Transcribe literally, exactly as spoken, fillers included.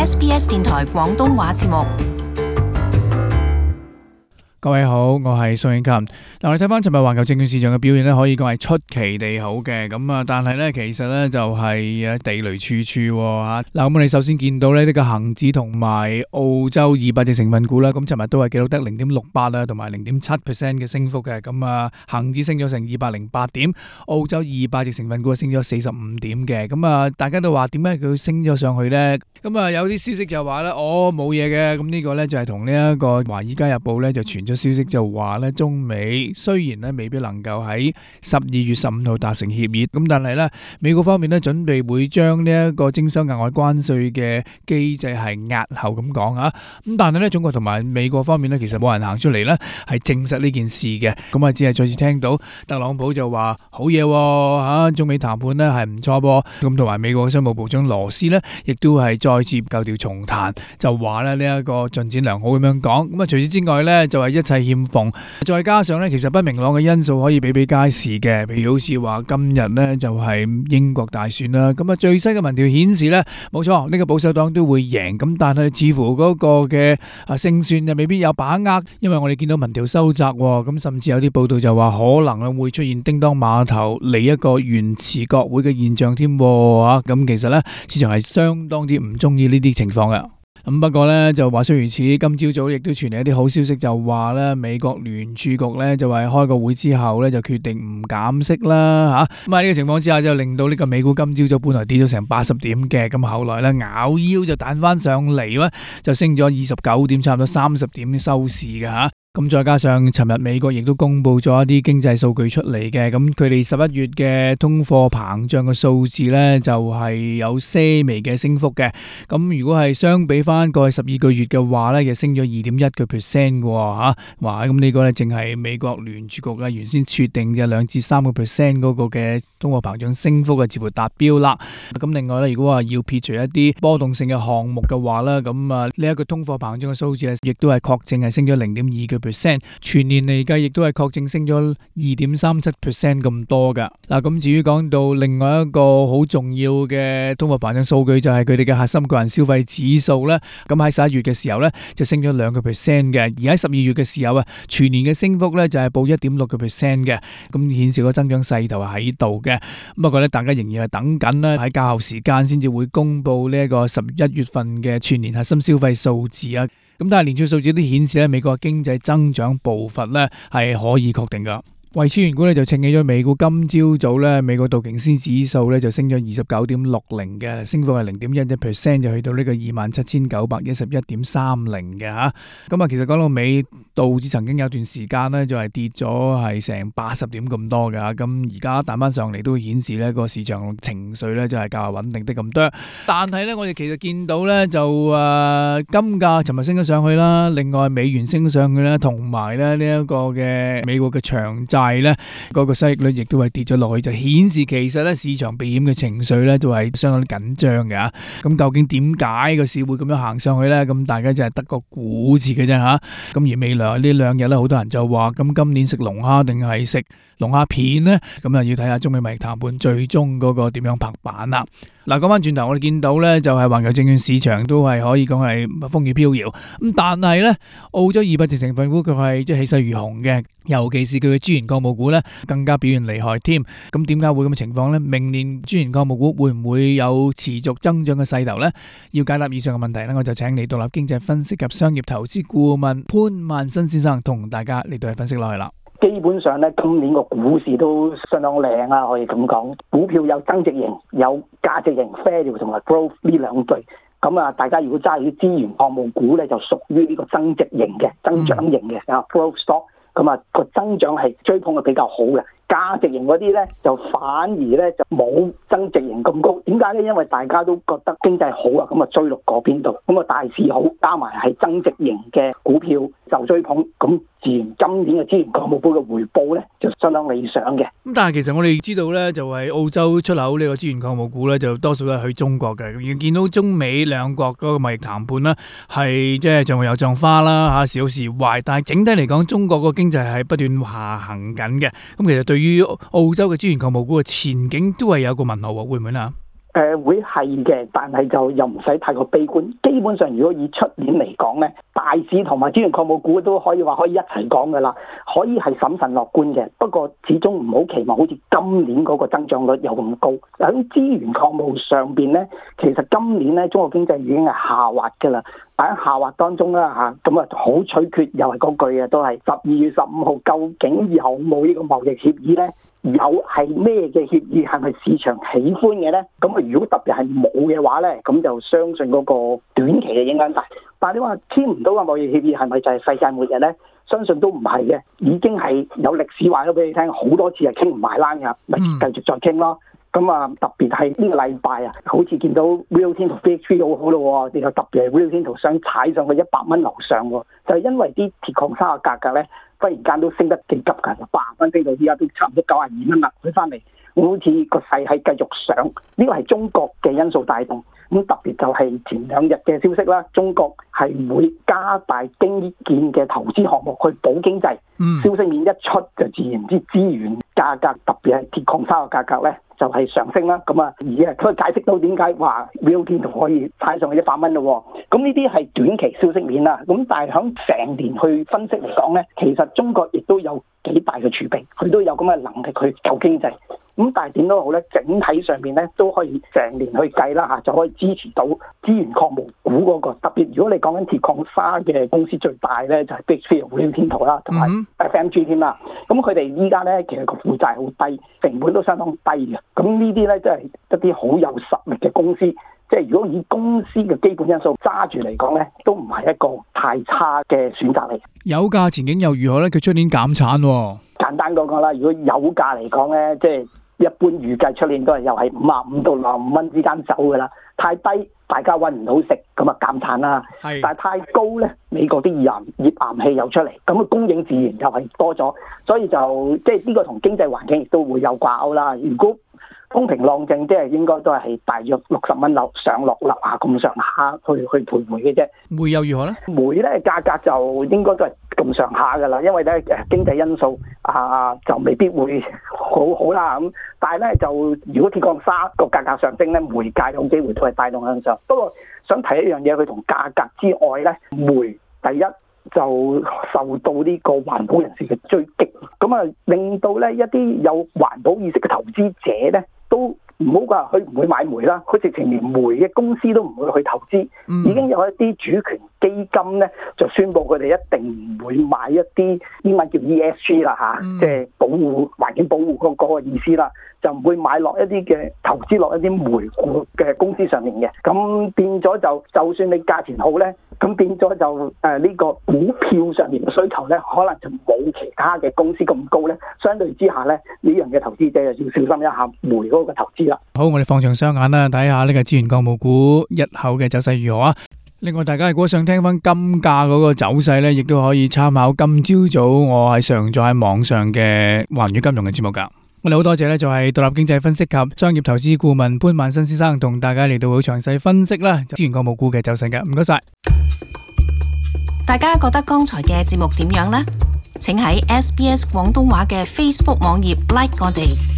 S B S 電台廣東話節目。 各位好，我係蘇永琴。嗱，我哋睇翻尋日環球證券市場嘅表現咧，可以講係出奇地好嘅。咁啊，但係咧，其實咧就係地雷處處吓。嗱，咁我哋首先見到咧呢個恒指同埋澳洲二百隻成分股啦，咁尋日都係記錄得零點六八啦，同埋零點七 percent 嘅升幅嘅。咁啊，恒指升咗成二百零八點，澳洲二百隻成分股升咗四十五點嘅。咁啊，大家都話點解佢升咗上去咧？咁啊，有啲消息就話咧，哦冇嘢嘅。咁呢個咧就係同呢一個華爾街日報咧就傳咗消息就話咧，中美雖然咧未必能夠喺十二月十五號達成協議，咁但係咧美國方面咧準備會將呢一個徵收額外關稅嘅機制係押後咁講啊，咁但係咧中國同埋美國方面咧其實冇人行出嚟咧係證實呢件事嘅，咁啊只係再次聽到特朗普就話好嘢吓，中美談判咧係唔錯噃，咁同埋美國嘅商務部長羅斯咧亦都係再次舊調重彈，就話咧呢一個進展良好咁樣講，咁啊除此之外咧就係一切欠奉，再加上咧，其實不明朗嘅因素可以比比皆是嘅，譬如好似話今日咧就係英國大選啦，咁啊最新嘅民調顯示咧，冇錯，呢個保守黨都會贏，咁但係似乎嗰個嘅啊勝算就未必有把握，因為我哋見到民調收窄，咁甚至有啲報道就話可能會出現叮當碼頭嚟一個原始國會嘅現象添，吓，咁其實咧市場係相當之唔中意呢啲情況嘅。咁不過咧就話雖如此，今朝早亦都傳嚟一啲好消息，就話咧美國聯儲局咧就係開個會之後咧就決定唔減息啦吓。咁喺呢個情況之下就令到呢個美股今朝早本來跌咗成八十點嘅，咁後來咧咬腰就彈翻上嚟咧，就升咗二十九點，差唔多三十點收市嘅吓。咁再加上尋日美國亦都公布咗一啲經濟數據出嚟嘅，咁佢哋十一月嘅通貨膨脹嘅數字咧就係有些微嘅升幅嘅。咁如果係相比翻過去十二個月嘅話咧，就升咗二點一個 percent 嘅吓。哇，咁呢個咧淨係美國聯儲局啊原先設定嘅兩至三個 percent 嗰個嘅通貨膨脹升幅嘅似乎達標啦。咁另外咧，如果話要撇除一啲波動性嘅項目嘅話咧，咁啊呢一個通貨膨脹嘅數字亦都係確證係升咗零點二個percent，全年嚟計亦都係確證升咗二點三七 percent 咁多噶。嗱，咁至於講到另外一個好重要嘅通貨膨脹數據，就係佢哋嘅核心個人消費指數咧。咁喺十一月嘅時候咧，就升咗兩個 percent 嘅，而喺十二月嘅時候啊，全年嘅升幅咧就係報一點六個 percent 嘅。咁顯示個增長勢頭係喺度嘅。不過咧，大家仍然係等緊啦，喺較後時間先至會公布呢一個十一月份嘅全年核心消費數字啊。咁但係連串數字都顯示咧，美國嘅經濟增長步伐咧係可以確定噶。為資源股咧就撐起咗美股，今朝早咧美國道瓊斯指數咧就升咗二十九點六零嘅，升幅係零點一一 percent， 就去到呢個二萬七千九百一十一點三零嘅吓。咁啊，其實講到尾，道指曾經有段時間咧就係跌咗係成八十點咁多嘅吓，咁而家彈翻上嚟都顯示呢個市場情緒咧就係較為穩定的咁多。但係咧我哋其實見到咧就誒金價尋日升咗上去啦，另外美元升咗上去啦，同埋咧呢一個嘅美國嘅長債係咧，嗰個收益率亦都係跌咗落去，就顯示其實咧市場避險嘅情緒咧都係相當緊張嘅。咁究竟點解個市會咁樣行上去咧？咁大家就係得個估字嘅啫吓。咁而未來呢兩日咧，好多人就話，咁今年食龍蝦定係食龍蝦片咧？咁啊要睇下中美貿易談判最終嗰個點樣拍板啦。嗱，講翻轉頭，我哋見到咧就係環球證券市場都係可以講係風雨飄搖。咁但係咧，澳洲二百隻成分股佢係即係氣勢如虹嘅，尤其是佢嘅資源礦務股咧更加表現厲害添。咁點解會咁嘅情況咧？明年資源礦務股會唔會有持續增長嘅勢頭咧？要解答以上嘅問題咧，我就請你獨立經濟分析及商業投資顧問潘萬新先生同大家嚟到去分析落去啦。 基本上咧，今年個股市都相當靚啦，可以咁講。股票有增值型、有價值型 （value） 同埋 growth 呢兩類。咁啊，大家如果揸住啲資源礦務股咧，就屬於呢個增值型嘅、增長型嘅啊 growth stock。咁啊，個增長係追捧嘅比較好嘅。價值型嗰啲咧，就反而咧就冇增值型咁高。點解咧？因為大家都覺得經濟好啊，咁啊追落嗰邊度。咁啊大市好，加埋係增值型嘅股票就追捧，咁自然今年嘅資源礦務股嘅回報咧就相當理想嘅。 咁但係其實我哋知道咧，就係澳洲出口呢個資源礦務股咧，就多數都係去中國嘅。而見到中美兩國嗰個貿易談判啦，係即係仲有撞花啦嚇，時好時壞。但係整體嚟講，中國個經濟係不斷下行緊嘅。咁其實對於澳洲嘅資源礦務股嘅前景都係有個問號喎，會唔會啊？ 誒、呃、會係嘅，但係就又唔使太過悲觀。基本上，如果以出年嚟講咧，大市同埋資源礦務股都可以話可以一齊講㗎啦，可以係審慎樂觀嘅。不過始終唔好期望好似今年嗰個增長率有咁高。喺資源礦務上邊咧，其實今年咧中國經濟已經係下滑㗎啦。但喺下滑當中啦嚇，咁啊好取決又係嗰句啊，都係十二月十五號究竟有冇呢個貿易協議咧？有係咩嘅協議？係咪市場喜歡嘅咧？咁啊，如果特別係冇嘅話咧，咁就相信嗰個短期嘅影響大。但係你話簽唔到個貿易協議係咪就係世界末日咧？相信都唔係嘅，已經係有歷史話咗俾你聽，好多次係傾唔埋欄㗎，咪繼續再傾咯。咁啊，特別係呢個禮拜啊，好似見到 Rio Tinto B H P 好好咯，然後特別係 Rio Tinto想踩上去一百蚊樓上喎，就係因為啲鐵礦砂嘅價格咧，忽然間都升得幾急㗎，八十蚊升到依家都差唔多九十二蚊啦，佢翻嚟，好似個勢係繼續上，呢個係中國嘅因素帶動。咁特別就係前兩日嘅消息啦，中國係會加大基建嘅投資項目去保經濟。嗯、消息面一出就自然之資源價格，特別係鐵礦砂嘅價格咧，就係、是、上升啦。咁啊，而係佢解釋到點解話 Rio Tinto 可以踩上去一百蚊咯。咁呢啲係短期消息面啦。咁但係響成年去分析嚟講咧，其實中國亦都有幾大嘅儲備，佢都有咁嘅能力去救經濟。咁但係點都好咧，整體上邊咧都可以成年去計啦嚇，就可以支持到資源礦務股嗰、那個。特別如果你講緊鐵礦砂嘅公司最大咧，就係 B H P、Rio Tinto 啦，同埋 F M G 添啦。咁佢哋依家咧其實個負債好低，成本都相當低嘅。咁呢啲咧真係一啲好有實力嘅公司。即係如果以公司嘅基本因素揸住嚟講咧，都唔係一個太差嘅選擇嚟。 油價前景又如何咧？佢出年減產喎。簡單講講啦，如果油價嚟講咧，即係一般預計出年都係又係五十五到六十五蚊之間走㗎啦。太低大家揾唔到食，咁啊減產啦。係，但係太高咧，美國啲頁岩頁岩氣又出嚟，咁啊供應自然又係多咗，所以就即係呢個同經濟環境亦都會有掛鈎啦。如果風平浪靜，即係應該都係大約六十蚊樓上落樓下咁上下去去徘徊嘅啫。煤又如何咧？煤咧價格就應該都係咁上下噶啦，因為咧誒經濟因素啊就未必會好好啦咁。但係咧就如果鐵礦砂個價格上升咧，煤價有機會都係帶動向上。不過想提一樣嘢，佢同價格之外咧，煤第一就受到呢個環保人士嘅追擊，咁啊令到咧一啲有環保意識嘅投資者咧。都唔好話佢唔會買煤啦，佢直情連煤嘅公司都唔會去投資，嗯、已經有一啲主權基金咧就宣布佢哋一定唔會買一啲英文叫 E S G 啦嚇，即係保護環境保護嗰個意思啦，就唔會買落一啲嘅投資落一啲煤股嘅公司上面嘅，咁變咗就就算你價錢好咧，咁變咗就誒呢、呃這個股票上面嘅需求咧，可能就冇其他嘅公司咁高咧，相對之下咧呢樣嘅投資者就要小心一下煤嗰個投資啦。好，我哋放長雙眼啦，睇下呢個資源礦務股日後嘅走勢如何啊！另外，大家如果想聽翻金價嗰個走勢咧，亦都可以參考今朝早我喺上載喺網上嘅環宇金融嘅節目噶。我哋好多謝咧，就係獨立經濟分析及商業投資顧問潘萬新先生同大家嚟到好詳細分析啦資源礦務股嘅走勢嘅，唔該晒。 大家覺得剛才嘅節目點樣呢？請喺 S B S 廣東話嘅 Facebook 網頁 like 我哋。